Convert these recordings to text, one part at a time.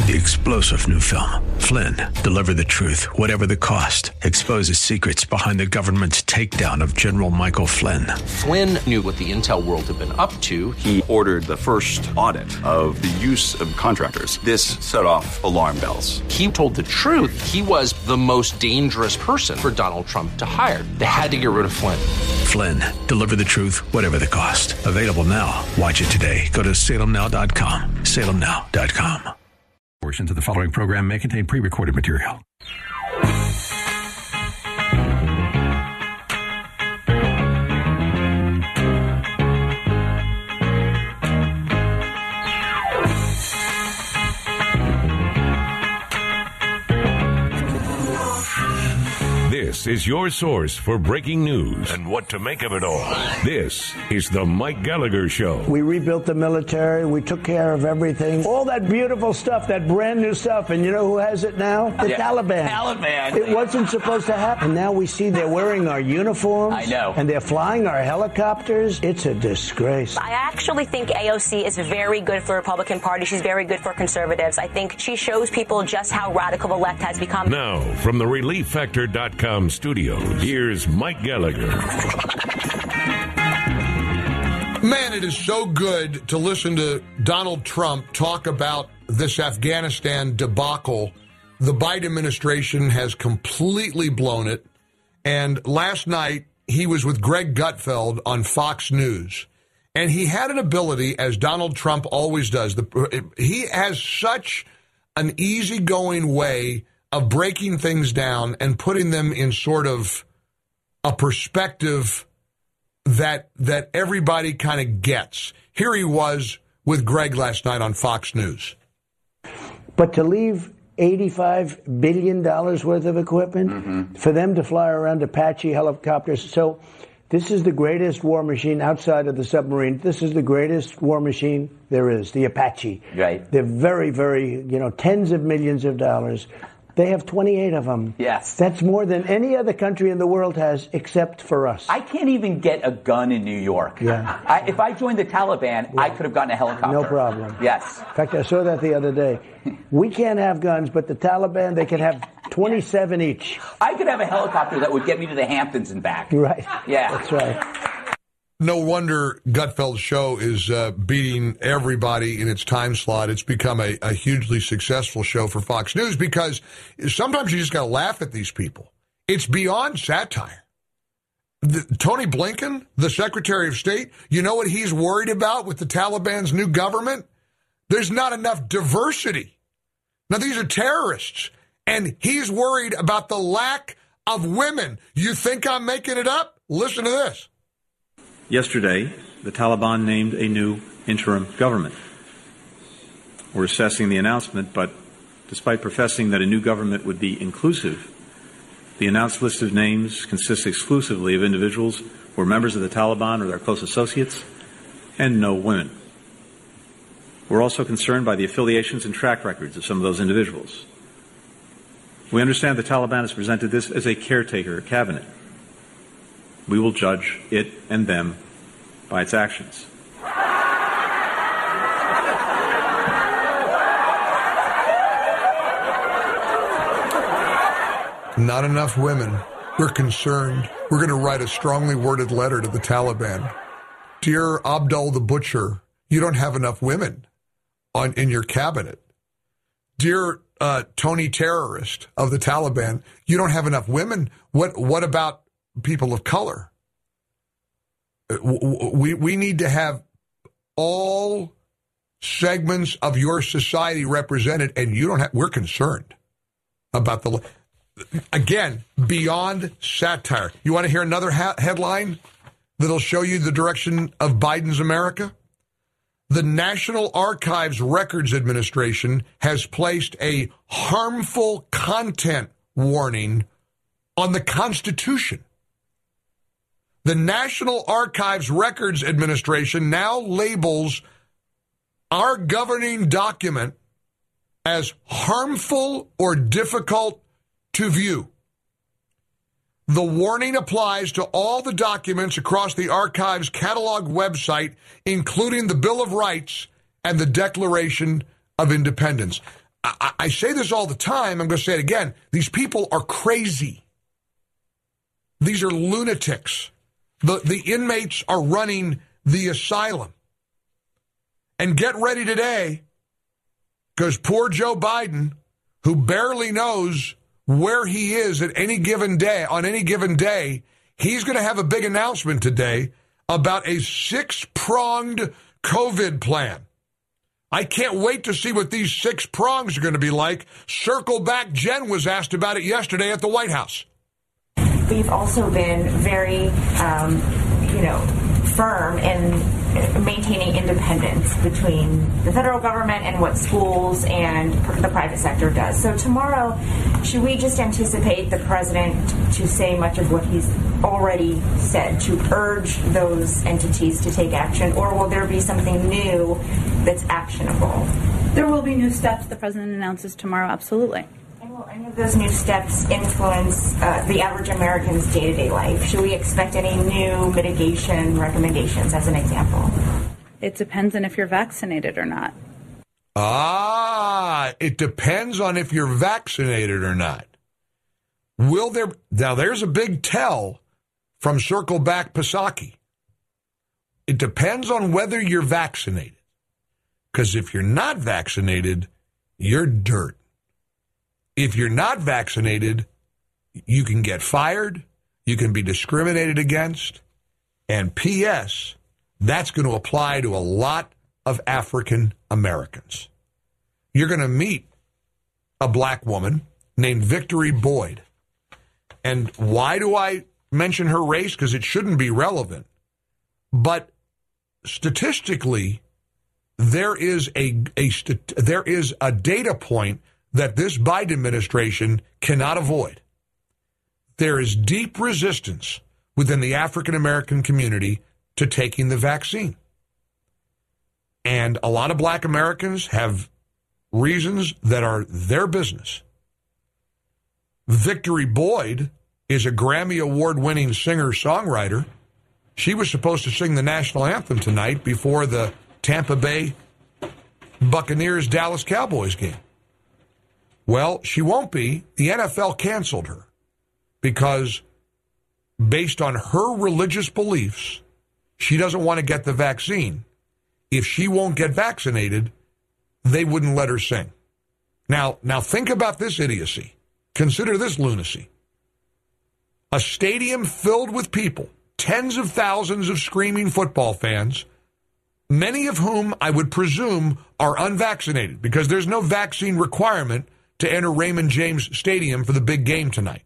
The explosive new film, Flynn, deliver the truth, whatever the cost, exposes secrets behind the government's takedown of General Michael Flynn. Flynn knew what the intel world had been up to. He ordered the first audit of the use of contractors. This set off alarm bells. He told the truth. He was the most dangerous person for Donald Trump to hire. They had to get rid of Flynn. Flynn, deliver the truth, whatever the cost. Available now. Watch it today. Go to salemnow.com. salemnow.com. Portions of the following program may contain pre-recorded material. This is your source for breaking news and what to make of it all. This is the Mike Gallagher Show. We rebuilt the military. We took care of everything. All that beautiful stuff, that brand new stuff. And you know who has it now? The Taliban. Taliban. It wasn't supposed to happen. Now we see they're wearing our uniforms. I know. And they're flying our helicopters. It's a disgrace. I actually think AOC is very good for the Republican Party. She's very good for conservatives. I think she shows people just how radical the left has become. Now, from the ReliefFactor.com studios, here's Mike Gallagher. Man, it is so good to listen to Donald Trump talk about this Afghanistan debacle. The Biden administration has completely blown it. And last night, he was with Greg Gutfeld on Fox News. And he had an ability, as Donald Trump always does. He has such an easygoing way of breaking things down and putting them in sort of a perspective that everybody kind of gets. Here he was with Greg last night on Fox News. But to leave $85 billion worth of equipment for them to fly around Apache helicopters. So this is the greatest war machine outside of the submarine. This is the greatest war machine there is, the Apache. Right. They're very, very, tens of millions of dollars. They have 28 of them. Yes. That's more than any other country in the world has, except for us. I can't even get a gun in New York. Yeah. If I joined the Taliban, I could have gotten a helicopter. No problem. Yes. In fact, I saw that the other day. We can't have guns, but the Taliban, they can have 27 each. I could have a helicopter that would get me to the Hamptons and back. Right. Yeah. That's right. No wonder Gutfeld's show is beating everybody in its time slot. It's become a hugely successful show for Fox News because sometimes you just got to laugh at these people. It's beyond satire. Tony Blinken, the Secretary of State, you know what he's worried about with the Taliban's new government? There's not enough diversity. Now, these are terrorists, and he's worried about the lack of women. You think I'm making it up? Listen to this. Yesterday, the Taliban named a new interim government. We're assessing the announcement, but despite professing that a new government would be inclusive, the announced list of names consists exclusively of individuals who are members of the Taliban or their close associates, and no women. We're also concerned by the affiliations and track records of some of those individuals. We understand the Taliban has presented this as a caretaker cabinet. We will judge it and them by its actions. Not enough women. We're concerned. We're going to write a strongly worded letter to the Taliban. Dear Abdul the Butcher, you don't have enough women in your cabinet. Dear Tony Terrorist of the Taliban, you don't have enough women. What about people of color? We need to have all segments of your society represented, and you don't have. We're concerned about again, beyond satire. You want to hear another headline that'll show you the direction of Biden's America? The National Archives Records Administration has placed a harmful content warning on the Constitution. The National Archives Records Administration now labels our governing document as harmful or difficult to view. The warning applies to all the documents across the archive's catalog website, including the Bill of Rights and the Declaration of Independence. I say this all the time. I'm going to say it again. These people are crazy. These are lunatics. The inmates are running the asylum. And get ready today, because poor Joe Biden, who barely knows where he is at any given day, on any given day, he's going to have a big announcement today about a 6-pronged COVID plan. I can't wait to see what these 6 prongs are going to be like. Circle Back Jen was asked about it yesterday at the White House. We've also been very, firm in maintaining independence between the federal government and what schools and the private sector does. So tomorrow, should we just anticipate the president to say much of what he's already said, to urge those entities to take action, or will there be something new that's actionable? There will be new steps the president announces tomorrow, absolutely. Will any of those new steps influence the average American's day-to-day life? Should we expect any new mitigation recommendations, as an example? It depends on if you're vaccinated or not. It depends on if you're vaccinated or not. Now, there's a big tell from Circle Back Psaki. It depends on whether you're vaccinated. Because if you're not vaccinated, you're dirt. If you're not vaccinated, you can get fired, you can be discriminated against, and P.S., that's going to apply to a lot of African Americans. You're going to meet a black woman named Victory Boyd. And why do I mention her race? Because it shouldn't be relevant. But statistically, there is a data point that this Biden administration cannot avoid. There is deep resistance within the African-American community to taking the vaccine. And a lot of black Americans have reasons that are their business. Victory Boyd is a Grammy Award-winning singer-songwriter. She was supposed to sing the national anthem tonight before the Tampa Bay Buccaneers-Dallas Cowboys game. Well, she won't be. The NFL canceled her because based on her religious beliefs, she doesn't want to get the vaccine. If she won't get vaccinated, they wouldn't let her sing. Now think about this idiocy. Consider this lunacy. A stadium filled with people, tens of thousands of screaming football fans, many of whom I would presume are unvaccinated because there's no vaccine requirement to enter Raymond James Stadium for the big game tonight.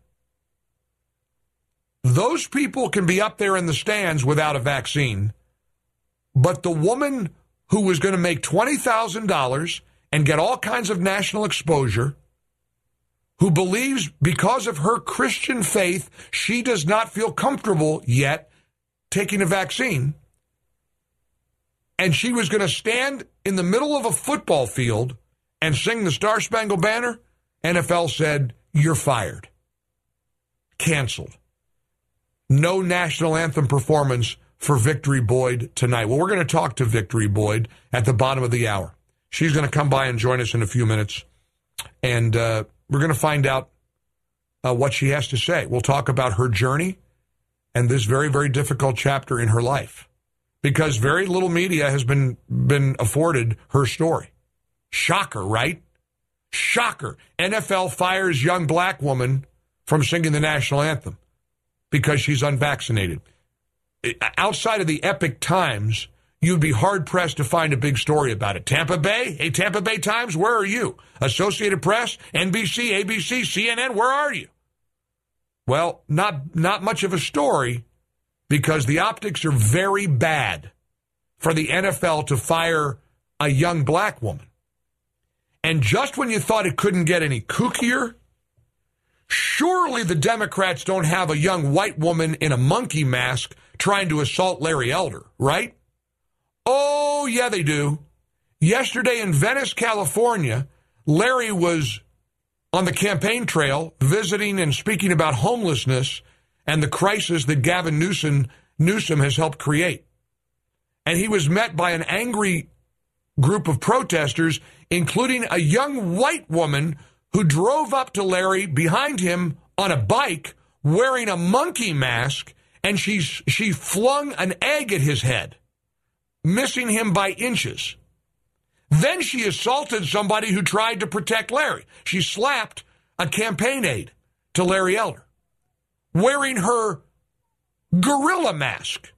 Those people can be up there in the stands without a vaccine, but the woman who was going to make $20,000 and get all kinds of national exposure, who believes because of her Christian faith she does not feel comfortable yet taking a vaccine, and she was going to stand in the middle of a football field and sing the Star-Spangled Banner, NFL said, you're fired. Canceled. No national anthem performance for Victory Boyd tonight. Well, we're going to talk to Victory Boyd at the bottom of the hour. She's going to come by and join us in a few minutes, and we're going to find out what she has to say. We'll talk about her journey and this very, very difficult chapter in her life, because very little media has been afforded her story. Shocker, right? Shocker. NFL fires young black woman from singing the national anthem because she's unvaccinated. Outside of the Epic Times, you'd be hard-pressed to find a big story about it. Tampa Bay? Hey, Tampa Bay Times, where are you? Associated Press, NBC, ABC, CNN, where are you? Well, not much of a story, because the optics are very bad for the NFL to fire a young black woman. And just when you thought it couldn't get any kookier, surely the Democrats don't have a young white woman in a monkey mask trying to assault Larry Elder, right? Oh, yeah, they do. Yesterday in Venice, California, Larry was on the campaign trail visiting and speaking about homelessness and the crisis that Gavin Newsom has helped create. And he was met by an angry group of protesters, including a young white woman who drove up to Larry behind him on a bike wearing a monkey mask, and she flung an egg at his head, missing him by inches. Then she assaulted somebody who tried to protect Larry. She slapped a campaign aide to Larry Elder, wearing her gorilla mask.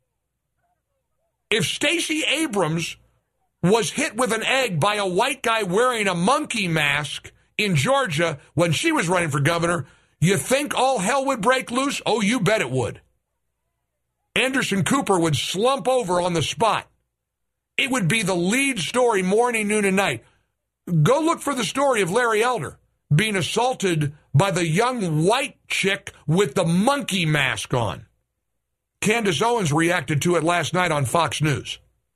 If Stacey Abrams was hit with an egg by a white guy wearing a monkey mask in Georgia when she was running for governor, you think all hell would break loose? Oh, you bet it would. Anderson Cooper would slump over on the spot. It would be the lead story morning, noon, and night. Go look for the story of Larry Elder being assaulted by the young white chick with the monkey mask on. Candace Owens reacted to it last night on Fox News.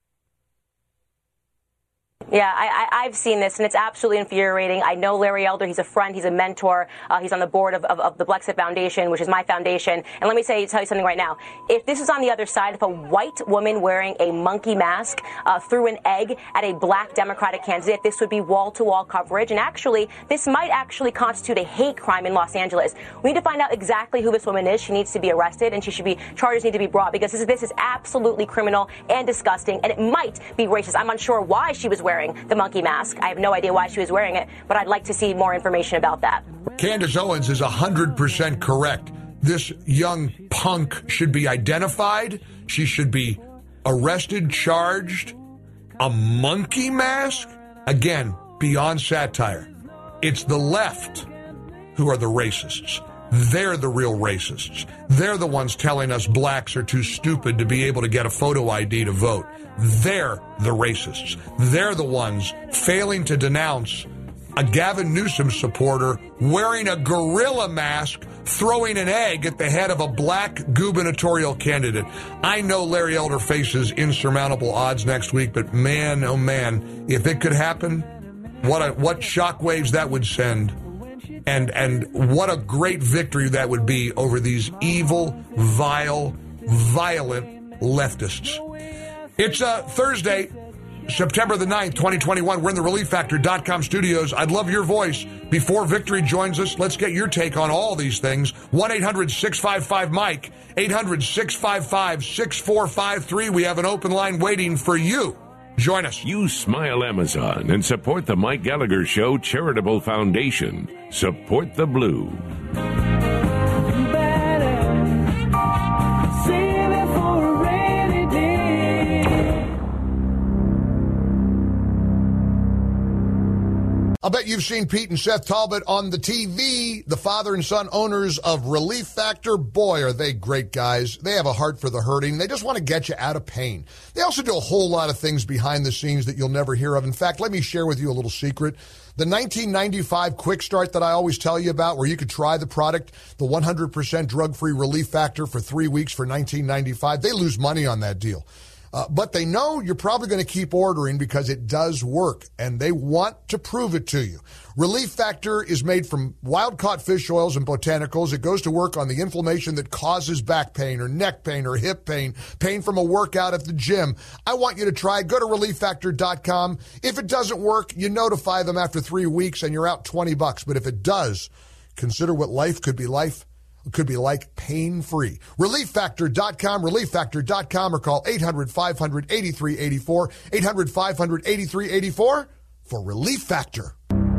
Yeah, I've seen this, and it's absolutely infuriating. I know Larry Elder. He's a friend. He's a mentor. He's on the board of the Blexit Foundation, which is my foundation. And let me tell you something right now. If this was on the other side, if a white woman wearing a monkey mask threw an egg at a black Democratic candidate, this would be wall-to-wall coverage. And actually, this might actually constitute a hate crime in Los Angeles. We need to find out exactly who this woman is. She needs to be arrested, and charges need to be brought, because this is absolutely criminal and disgusting, and it might be racist. I'm unsure why she was wearing the monkey mask. I have no idea why she was wearing it, but I'd like to see more information about that. Candace Owens is 100% correct. This young punk should be identified. She should be arrested, charged. A monkey mask? Again, beyond satire. It's the left who are the racists. They're the real racists. They're the ones telling us blacks are too stupid to be able to get a photo ID to vote. They're the racists. They're the ones failing to denounce a Gavin Newsom supporter wearing a gorilla mask, throwing an egg at the head of a black gubernatorial candidate. I know Larry Elder faces insurmountable odds next week, but man, oh man, if it could happen, what shockwaves that would send. And what a great victory that would be over these evil, vile, violent leftists. It's Thursday, September the 9th, 2021. We're in the ReliefFactor.com studios. I'd love your voice. Before Victory joins us, let's get your take on all these things. 1-800-655-MIKE, 800-655-6453. We have an open line waiting for you. Join us. Use Smile Amazon and support the Mike Gallagher Show Charitable Foundation. Support the blue. I'll bet you've seen Pete and Seth Talbot on the TV, the father and son owners of Relief Factor. Boy, are they great guys. They have a heart for the hurting. They just want to get you out of pain. They also do a whole lot of things behind the scenes that you'll never hear of. In fact, let me share with you a little secret. The 1995 Quick Start that I always tell you about, where you could try the product, the 100% drug-free Relief Factor for 3 weeks for $19.95, they lose money on that deal. But they know you're probably going to keep ordering because it does work, and they want to prove it to you. Relief Factor is made from wild-caught fish oils and botanicals. It goes to work on the inflammation that causes back pain or neck pain or hip pain, pain from a workout at the gym. I want you to try it. Go to ReliefFactor.com. If it doesn't work, you notify them after 3 weeks, and you're out $20. But if it does, consider what life could be like pain-free. ReliefFactor.com, ReliefFactor.com, or call 800-500-8384, 800-500-8384 for Relief Factor.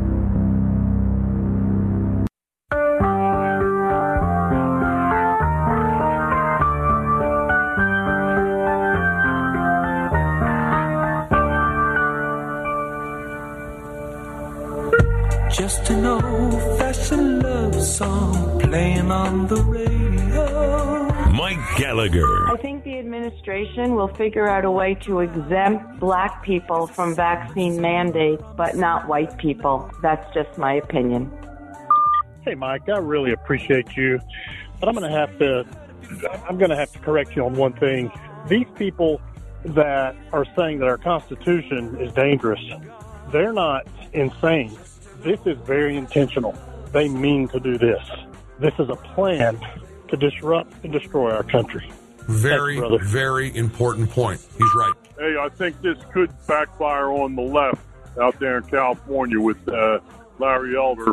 Just an old-fashioned love song playing on the radio. Mike Gallagher. I think the administration will figure out a way to exempt black people from vaccine mandates, but not white people. That's just my opinion. Hey, Mike, I really appreciate you, but I'm going to have to correct you on one thing. These people that are saying that our Constitution is dangerous, they're not insane. This is very intentional. They mean to do this. This is a plan to disrupt and destroy our country. Very important point. He's right. Hey, I think this could backfire on the left out there in California with Larry Elder.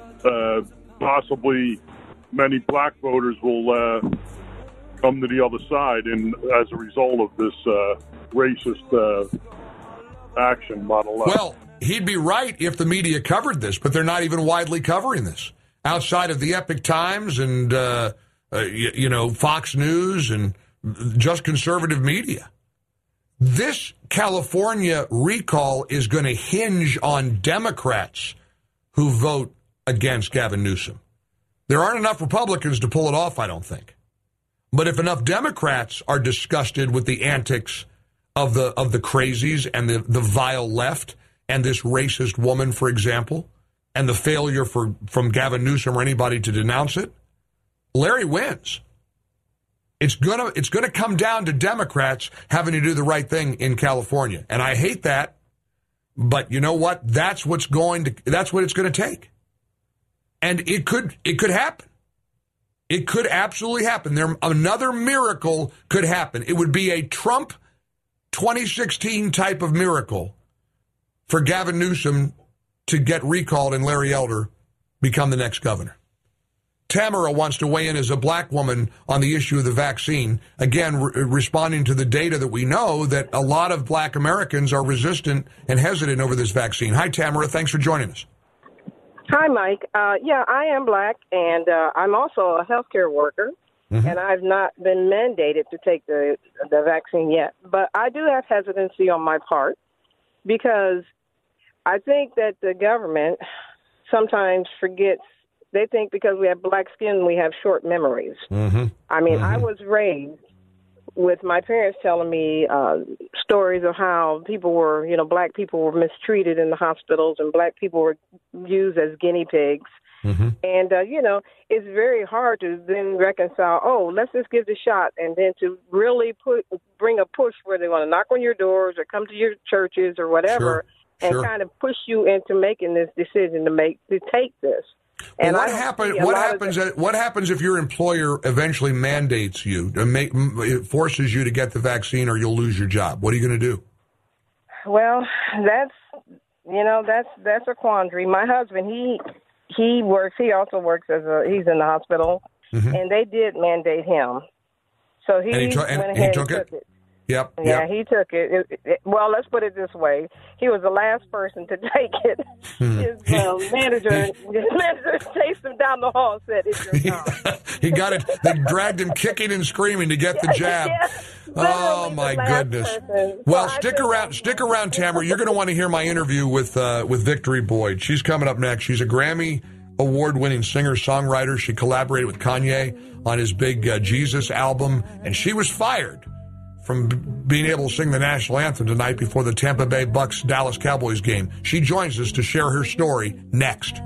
Possibly many black voters will come to the other side, and as a result of this racist action by the left. Well, he'd be right if the media covered this, but they're not even widely covering this. Outside of the Epic Times and, Fox News and just conservative media. This California recall is going to hinge on Democrats who vote against Gavin Newsom. There aren't enough Republicans to pull it off, I don't think. But if enough Democrats are disgusted with the antics of the crazies and the vile left and this racist woman, for example, and the failure from Gavin Newsom or anybody to denounce it, Larry wins. It's gonna come down to Democrats having to do the right thing in California, and I hate that. But you know what? That's what it's going to take, and it could happen. It could absolutely happen. Another miracle could happen. It would be a Trump 2016 type of miracle for Gavin Newsom to get recalled and Larry Elder become the next governor. Tamara wants to weigh in as a black woman on the issue of the vaccine. Again, responding to the data that we know that a lot of black Americans are resistant and hesitant over this vaccine. Hi, Tamara. Thanks for joining us. Hi, Mike. Yeah, I am black, and I'm also a healthcare worker, and I've not been mandated to take the vaccine yet. But I do have hesitancy on my part because I think that the government sometimes forgets. They think because we have black skin, we have short memories. I mean, I was raised with my parents telling me stories of how people were, black people were mistreated in the hospitals and black people were used as guinea pigs. And, it's very hard to then reconcile, let's just give the shot, and then to really bring a push where they want to knock on your doors or come to your churches or whatever and kind of push you into making this decision to take this. And what happens if your employer eventually mandates you it forces you to get the vaccine, or you'll lose your job? What are you going to do? Well, that's a quandary. My husband, he also works he's in the hospital, and they did mandate him. So he went ahead and took it. Yep. Yeah, he took it. Well, let's put it this way: he was the last person to take it. His manager chased him down the hall and said, "It's your time." He got it. They dragged him kicking and screaming to get the jab. Oh my goodness! Well, stick around, Tamara. You're going to want to hear my interview with Victory Boyd. She's coming up next. She's a Grammy award-winning singer-songwriter. She collaborated with Kanye on his big Jesus album, and she was fired from being able to sing the national anthem tonight before the Tampa Bay Bucks Dallas Cowboys game. She joins us to share her story next.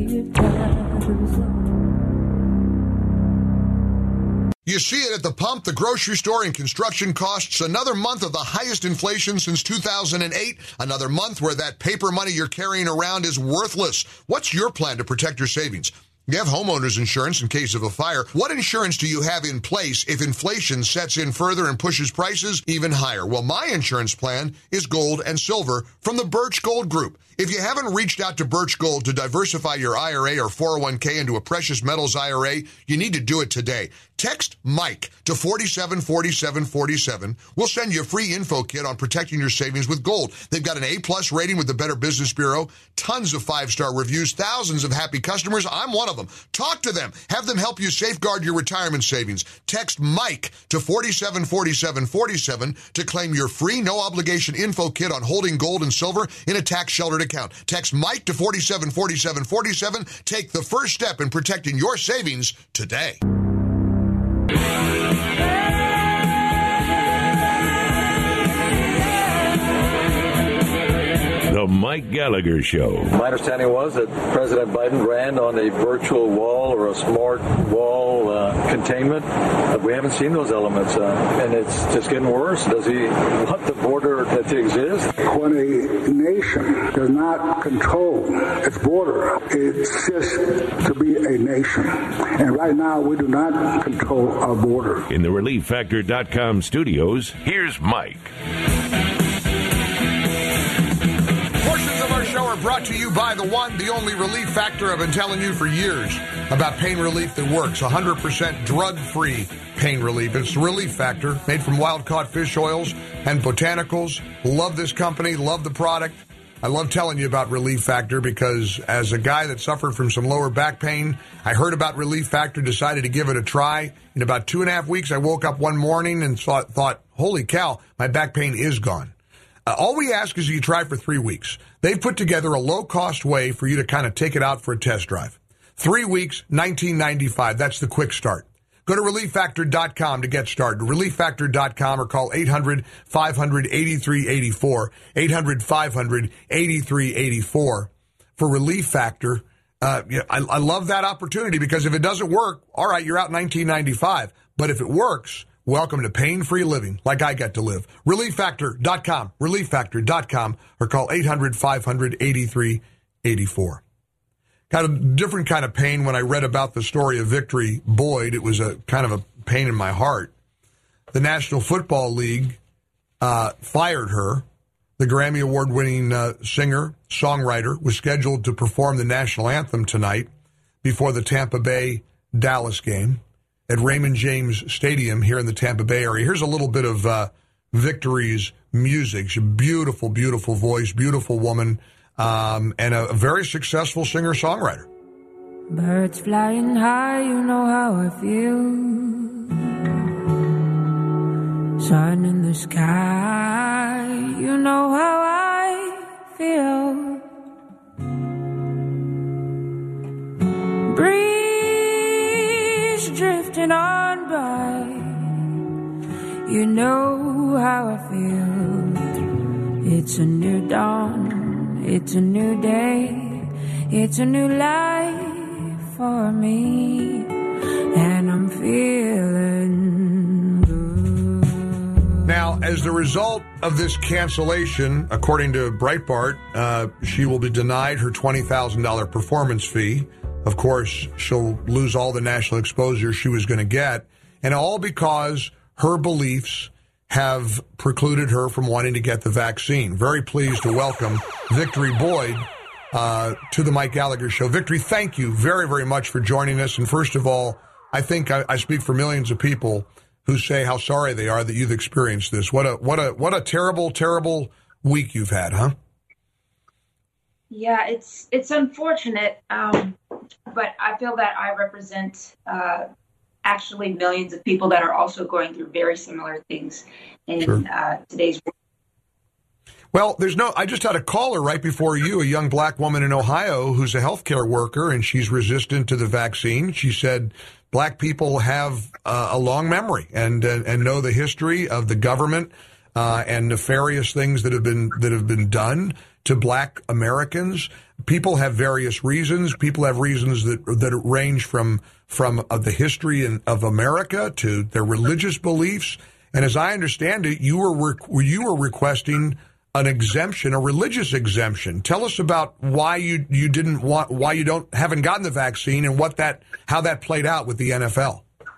You see it at the pump, the grocery store, and construction costs. Another month of the highest inflation since 2008. Another month where that paper money you're carrying around is worthless. What's your plan to protect your savings? You have homeowners insurance in case of a fire. What insurance do you have in place if inflation sets in further and pushes prices even higher? Well, my insurance plan is gold and silver from the Birch Gold Group. If you haven't reached out to Birch Gold to diversify your IRA or 401k into a precious metals IRA, you need to do it today. Text Mike to 474747. We'll send you a free info kit on protecting your savings with gold. They've got an A+ rating with the Better Business Bureau, tons of 5-star reviews, thousands of happy customers. I'm one of them. Talk to them. Have them help you safeguard your retirement savings. Text Mike to 474747 to claim your free no-obligation info kit on holding gold and silver in a tax-sheltered account. Text Mike to 474747. Take the first step in protecting your savings today. The Mike Gallagher Show. My understanding was that President Biden ran on a virtual wall or a smart wall containment, but we haven't seen those elements, and it's just getting worse. Does he want the border to exist? When a nation does not control its border, it's just to be a nation. And right now, we do not control our border. In the ReliefFactor.com studios, here's Mike. Hour brought to you by the one, the only Relief Factor. I've been telling you for years about pain relief that works. 100% drug-free pain relief. It's Relief Factor, made from wild-caught fish oils and botanicals. Love this company. Love the product. I love telling you about Relief Factor because as a guy that suffered from some lower back pain, I heard about Relief Factor, decided to give it a try. In about 2.5 weeks, I woke up one morning and thought, holy cow, my back pain is gone. All we ask is you try for 3 weeks. They've put together a low-cost way for you to kind of take it out for a test drive. 3 weeks, $19.95. That's the quick start. Go to ReliefFactor.com to get started. ReliefFactor.com or call 800-500-8384. 800-500-8384 for Relief Factor. I love that opportunity because if it doesn't work, all right, you're out $19.95. But if it works, welcome to pain-free living like I get to live. ReliefFactor.com. ReliefFactor.com or call 800-500-8384. Got a different kind of pain when I read about the story of Victory Boyd. It was a kind of a pain in my heart. The National Football League fired her. The Grammy Award-winning singer, songwriter, was scheduled to perform the national anthem tonight before the Tampa Bay-Dallas game at Raymond James Stadium here in the Tampa Bay area. Here's a little bit of Victory's music. She's a beautiful, beautiful voice, beautiful woman. And a very successful singer-songwriter. Birds flying high, you know how I feel. Sun in the sky, you know how I feel. Breeze drifting on by, you know how I feel. It's a new dawn. It's a new day, it's a new life for me, and I'm feeling good. Now, as the result of this cancellation, according to Breitbart, she will be denied her $20,000 performance fee. Of course, she'll lose all the national exposure she was going to get, and all because her beliefs have precluded her from wanting to get the vaccine. Very pleased to welcome Victory Boyd to the Mike Gallagher Show. Victory, thank you very, very much for joining us. And first of all, I think I speak for millions of people who say how sorry they are that you've experienced this. What a terrible, terrible week you've had, huh? Yeah, it's unfortunate, but I feel that I represent actually millions of people that are also going through very similar things in today's world. Well, I just had a caller right before you, a young black woman in Ohio who's a healthcare worker, and she's resistant to the vaccine. She said black people have a long memory and know the history of the government and nefarious things that have been done to black Americans. People have various reasons. People have reasons that range from the history of America to their religious beliefs. And as I understand it, you were requesting an exemption, a religious exemption. Tell us about why you haven't gotten the vaccine and how that played out with the NFL.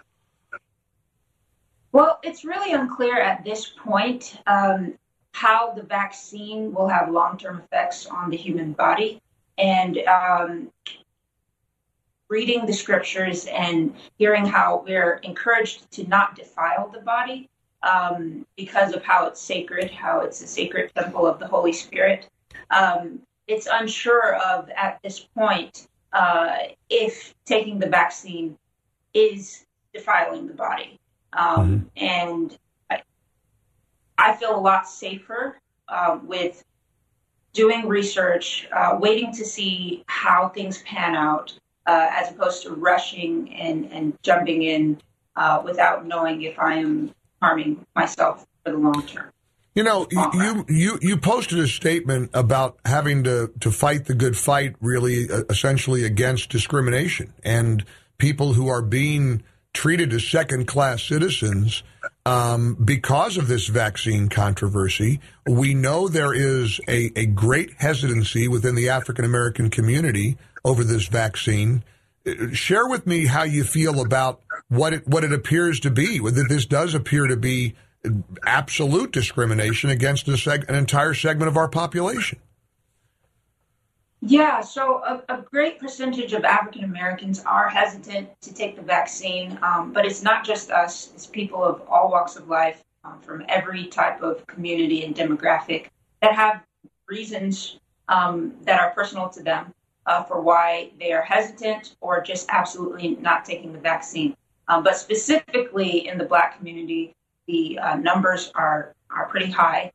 Well, it's really unclear at this point how the vaccine will have long-term effects on the human body. And reading the scriptures and hearing how we're encouraged to not defile the body because of how it's sacred, how it's a sacred temple of the Holy Spirit. It's unsure of, at this point, if taking the vaccine is defiling the body. And I feel a lot safer with doing research, waiting to see how things pan out, as opposed to rushing and jumping in without knowing if I am harming myself for the long term. You know, you posted a statement about having to fight the good fight, really, essentially against discrimination and people who are being treated as second-class citizens because of this vaccine controversy. We know there is a great hesitancy within the African-American community over this vaccine. Share with me how you feel about what it appears to be, whether this does appear to be absolute discrimination against an entire segment of our population. Yeah, so a great percentage of African Americans are hesitant to take the vaccine, but it's not just us. It's people of all walks of life, from every type of community and demographic that have reasons that are personal to them for why they are hesitant or just absolutely not taking the vaccine. But specifically in the Black community, the numbers are pretty high.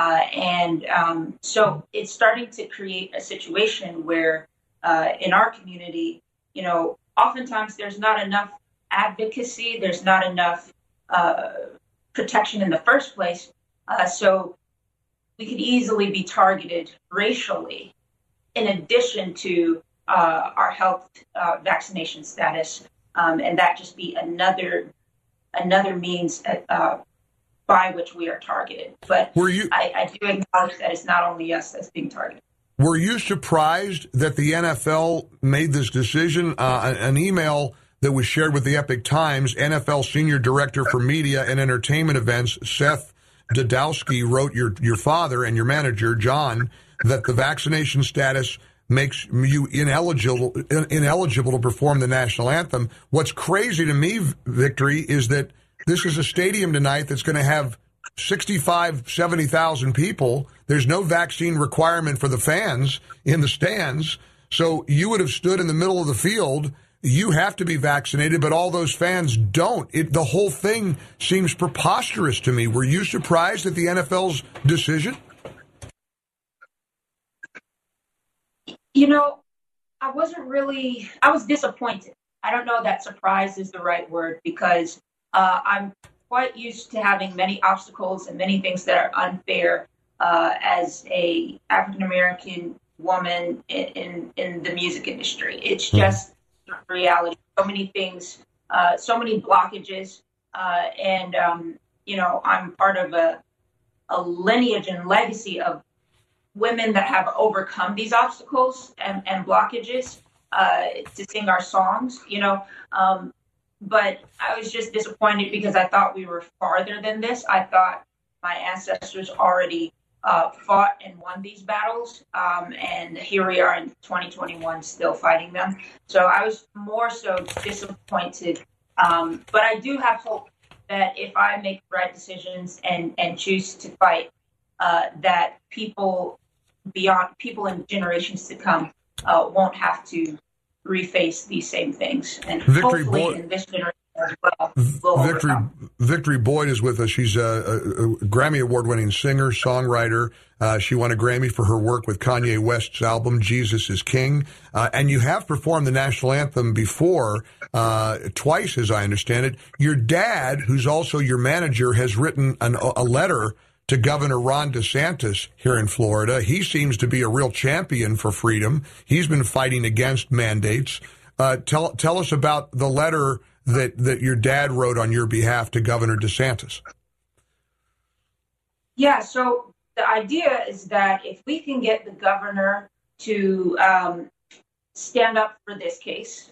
So it's starting to create a situation where in our community, oftentimes there's not enough advocacy, there's not enough protection in the first place. So we could easily be targeted racially in addition to our health vaccination status. And that just be another means by which we are targeted. But I do acknowledge that it's not only us that's being targeted. Were you surprised that the NFL made this decision? An email that was shared with the Epic Times, NFL Senior Director for Media and Entertainment Events, Seth Dodowski, wrote your father and your manager, John, that the vaccination status makes you ineligible to perform the national anthem. What's crazy to me, Victory, is that this is a stadium tonight that's going to have 65, 70,000 people. There's no vaccine requirement for the fans in the stands. So you would have stood in the middle of the field. You have to be vaccinated, but all those fans don't. The whole thing seems preposterous to me. Were you surprised at the NFL's decision? I was disappointed. I don't know that surprise is the right word, because I'm quite used to having many obstacles and many things that are unfair as a African-American woman in the music industry. It's just reality. So many things, so many blockages. I'm part of a lineage and legacy of women that have overcome these obstacles and blockages to sing our songs, but I was just disappointed because I thought we were farther than this. I thought my ancestors already fought and won these battles, and here we are in 2021 still fighting them. So I was more so disappointed, but I do have hope that if I make the right decisions and choose to fight, that people in generations to come won't have to reface these same things. And Victory hopefully Boyd, in this generation as well, Victory Boyd is with us. She's a Grammy Award-winning singer, songwriter. She won a Grammy for her work with Kanye West's album, Jesus is King. And you have performed the national anthem before, twice, as I understand it. Your dad, who's also your manager, has written a letter to Governor Ron DeSantis here in Florida. He seems to be a real champion for freedom. He's been fighting against mandates. Tell us about the letter that your dad wrote on your behalf to Governor DeSantis. Yeah, so the idea is that if we can get the governor to stand up for this case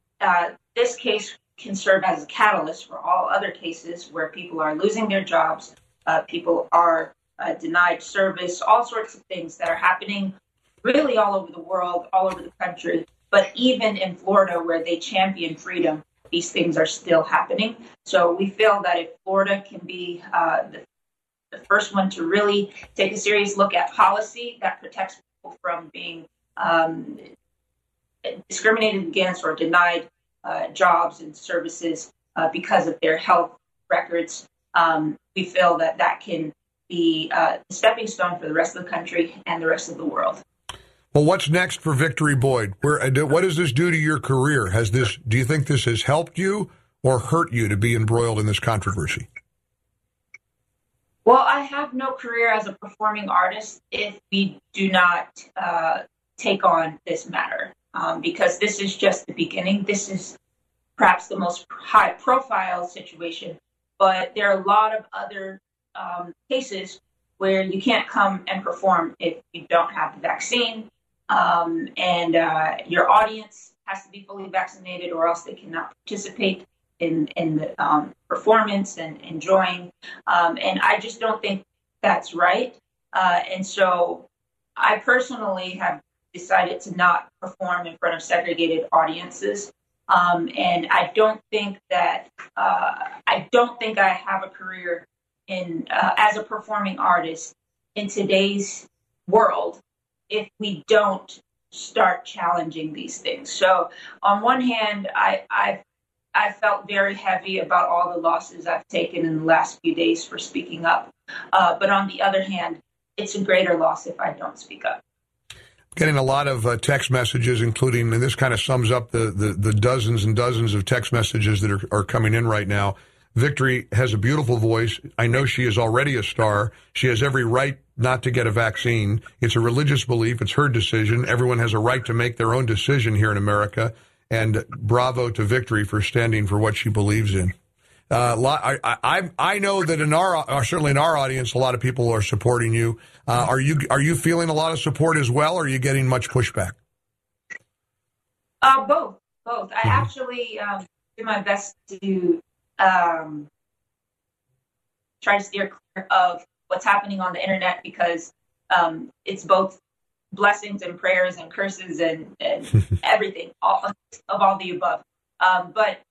can serve as a catalyst for all other cases where people are losing their jobs, people are denied service, all sorts of things that are happening really all over the world, all over the country. But even in Florida, where they champion freedom, these things are still happening. So we feel that if Florida can be the first one to really take a serious look at policy that protects people from being discriminated against or denied jobs and services because of their health records, we feel that can be a stepping stone for the rest of the country and the rest of the world. Well, what's next for Victory Boyd? What does this do to your career? Do you think this has helped you or hurt you to be embroiled in this controversy? Well, I have no career as a performing artist if we do not take on this matter, because this is just the beginning. This is perhaps the most high-profile situation, but there are a lot of other cases where you can't come and perform if you don't have the vaccine, and your audience has to be fully vaccinated, or else they cannot participate in the performance and enjoying. And I just don't think that's right. And so I personally have decided to not perform in front of segregated audiences. And I don't think that I have a career in as a performing artist in today's world if we don't start challenging these things. So on one hand, I felt very heavy about all the losses I've taken in the last few days for speaking up. But on the other hand, it's a greater loss if I don't speak up. Getting a lot of text messages, including, and this kind of sums up the dozens and dozens of text messages that are coming in right now. Victory has a beautiful voice. I know she is already a star. She has every right not to get a vaccine. It's a religious belief. It's her decision. Everyone has a right to make their own decision here in America. And bravo to Victory for standing for what she believes in. I know that certainly in our audience, a lot of people are supporting you. Are you feeling a lot of support as well, or are you getting much pushback? Both. I actually do my best to try to steer clear of what's happening on the internet because it's both blessings and prayers and curses and everything, all the above. But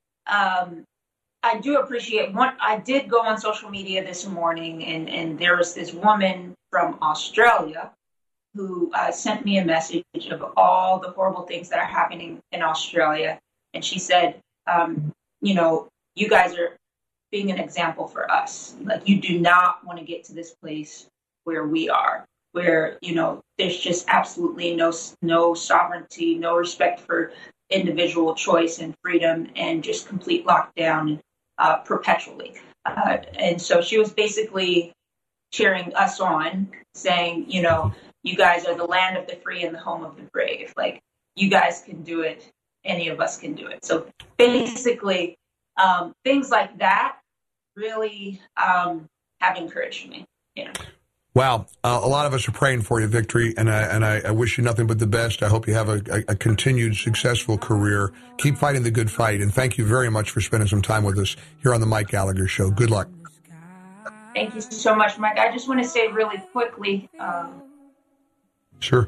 I do appreciate one. I did go on social media this morning, and there was this woman from Australia who sent me a message of all the horrible things that are happening in Australia. And she said, you guys are being an example for us. Like, you do not want to get to this place where we are, where, there's just absolutely no sovereignty, no respect for individual choice and freedom, and just complete lockdown perpetually. And so she was basically cheering us on, saying, you guys are the land of the free and the home of the brave. Like, you guys can do it. Any of us can do it. So basically, things like that really have encouraged me. Wow. A lot of us are praying for you, Victory, and I wish you nothing but the best. I hope you have a continued successful career. Keep fighting the good fight, and thank you very much for spending some time with us here on the Mike Gallagher Show. Good luck. Thank you so much, Mike. I just want to say really quickly. Sure.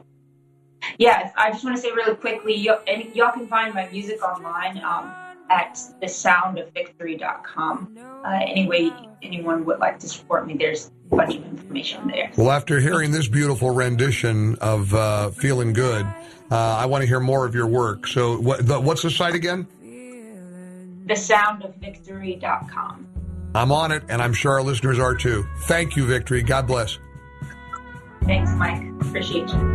I just want to say really quickly, y'all can find my music online at thesoundofvictory.com. Anyway, anyone would like to support me, there's a bunch of information there. Well, after hearing this beautiful rendition of Feeling Good, I want to hear more of your work. So what's the site again? Thesoundofvictory.com. I'm on it, and I'm sure our listeners are too. Thank you, Victory. God bless. Thanks, Mike. Appreciate you.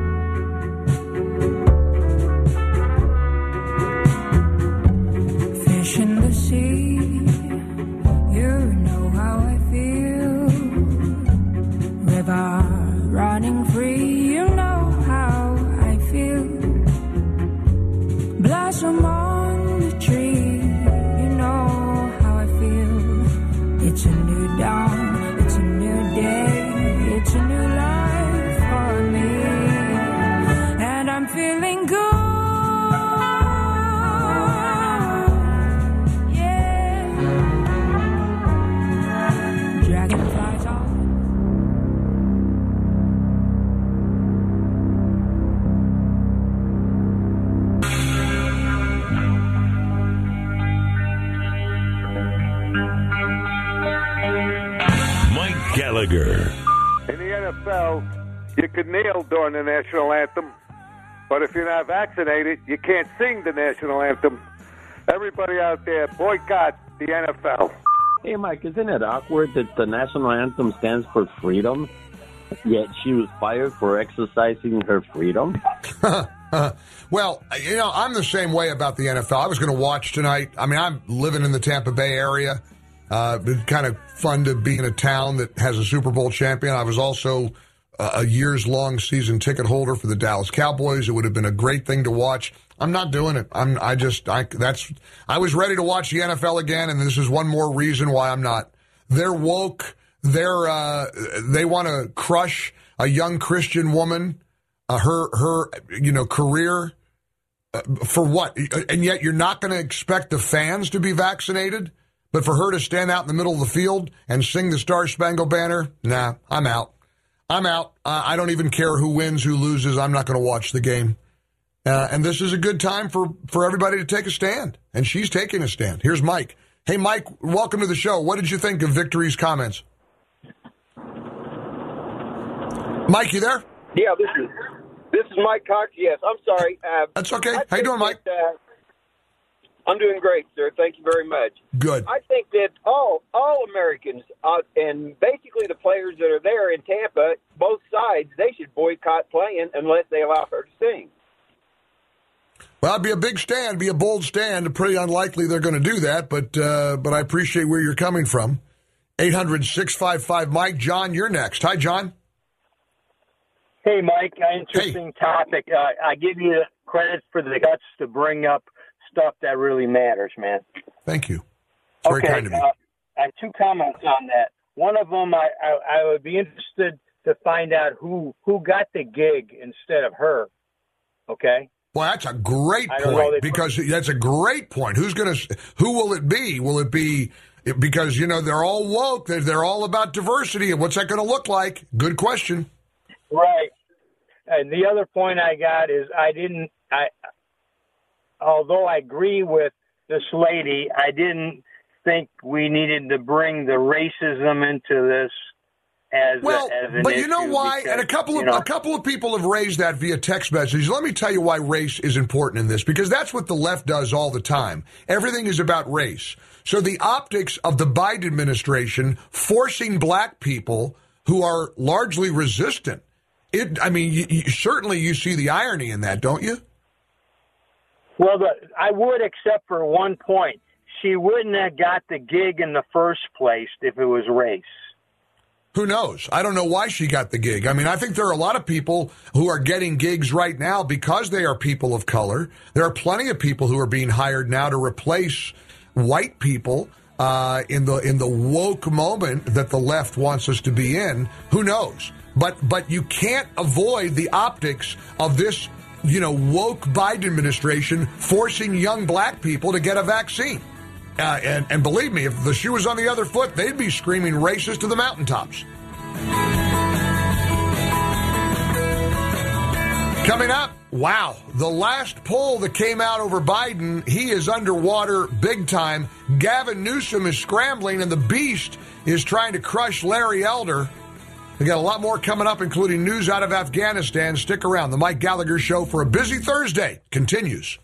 Fish in the sea, you know how I feel. River running free, you know how I feel. Blossom on the tree, you know how I feel. It's a new dawn, it's a new day, it's a new life for me. And I'm feeling good. Gallagher. In the NFL, you can kneel during the national anthem, but if you're not vaccinated, you can't sing the national anthem. Everybody out there, boycott the NFL. Hey, Mike, isn't it awkward that the national anthem stands for freedom, yet she was fired for exercising her freedom? Well, I'm the same way about the NFL. I was going to watch tonight. I mean, I'm living in the Tampa Bay area. It's kind of fun to be in a town that has a Super Bowl champion. I was also a years-long season ticket holder for the Dallas Cowboys. It would have been a great thing to watch. I'm not doing it. I was ready to watch the NFL again, and this is one more reason why I'm not. They're woke. They want to crush a young Christian woman, her career. For what? And yet you're not going to expect the fans to be vaccinated? But for her to stand out in the middle of the field and sing the Star Spangled Banner, nah, I'm out. I'm out. I don't even care who wins, who loses. I'm not going to watch the game. And this is a good time for everybody to take a stand. And she's taking a stand. Here's Mike. Hey, Mike, welcome to the show. What did you think of Victory's comments? Mike, you there? Yeah, this is Mike Cox. Yes, I'm sorry. That's okay. How you doing, Mike? I'm doing great, sir. Thank you very much. Good. I think that all Americans, and basically the players that are there in Tampa, both sides, they should boycott playing unless they allow her to sing. Well, it'd be a big stand, be a bold stand. Pretty unlikely they're going to do that, but I appreciate where you're coming from. 800-655-Mike. John, you're next. Hi, John. Hey, Mike. Interesting topic. I give you credit for the guts to bring up stuff that really matters, man. Thank you. It's very kind of you. I have two comments on that. One of them, I would be interested to find out who got the gig instead of her. Okay? Well, that's a great point, because that's a great point. Who will it be? Will it be, because, they're all woke. They're all about diversity. And what's that going to look like? Good question. Right. And the other point I got is although I agree with this lady, I didn't think we needed to bring the racism into this as an but issue. You know why? Because, and a couple of people have raised that via text message. Let me tell you why race is important in this, because that's what the left does all the time. Everything is about race. So the optics of the Biden administration forcing black people who are largely resistant, certainly you see the irony in that, don't you? Well, I would, except for one point. She wouldn't have got the gig in the first place if it was race. Who knows? I don't know why she got the gig. I think there are a lot of people who are getting gigs right now because they are people of color. There are plenty of people who are being hired now to replace white people in the woke moment that the left wants us to be in. Who knows? But you can't avoid the optics of this, woke Biden administration forcing young black people to get a vaccine. And believe me, if the shoe was on the other foot, they'd be screaming racist to the mountaintops. Coming up, wow, the last poll that came out over Biden, he is underwater big time. Gavin Newsom is scrambling, and the beast is trying to crush Larry Elder. We got a lot more coming up, including news out of Afghanistan. Stick around. The Mike Gallagher Show for a busy Thursday continues.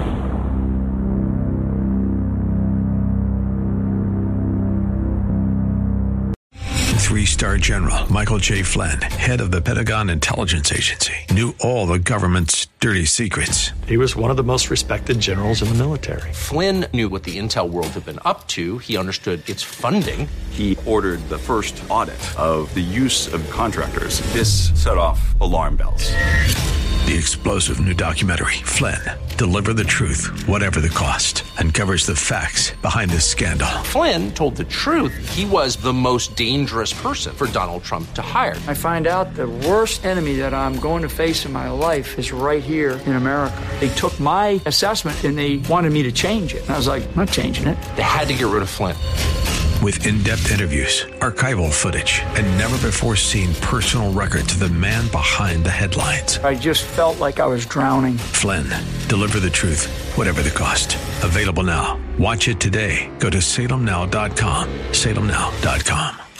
Three-star General Michael J. Flynn, head of the Pentagon Intelligence Agency, knew all the government's dirty secrets. He was one of the most respected generals in the military. Flynn knew what the intel world had been up to. He understood its funding. He ordered the first audit of the use of contractors. This set off alarm bells. The explosive new documentary, Flynn, Deliver the Truth, Whatever the Cost, uncovers the facts behind this scandal. Flynn told the truth. He was the most dangerous person for Donald Trump to hire. I find out the worst enemy that I'm going to face in my life is right here in America. They took my assessment and they wanted me to change it. And I was like, I'm not changing it. They had to get rid of Flynn. With in-depth interviews, archival footage, and never-before-seen personal records of the man behind the headlines. I just felt like I was drowning. Flynn, Deliver the Truth, Whatever the Cost. Available now. Watch it today. Go to salemnow.com. salemnow.com.